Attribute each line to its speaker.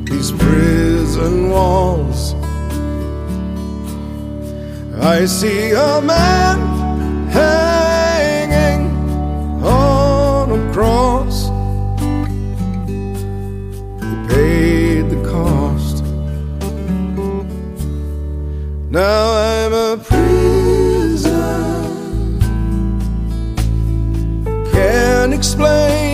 Speaker 1: these prison walls. I see a man hanging on a cross. He paid the cost. Now I'm a prisoner, can't explain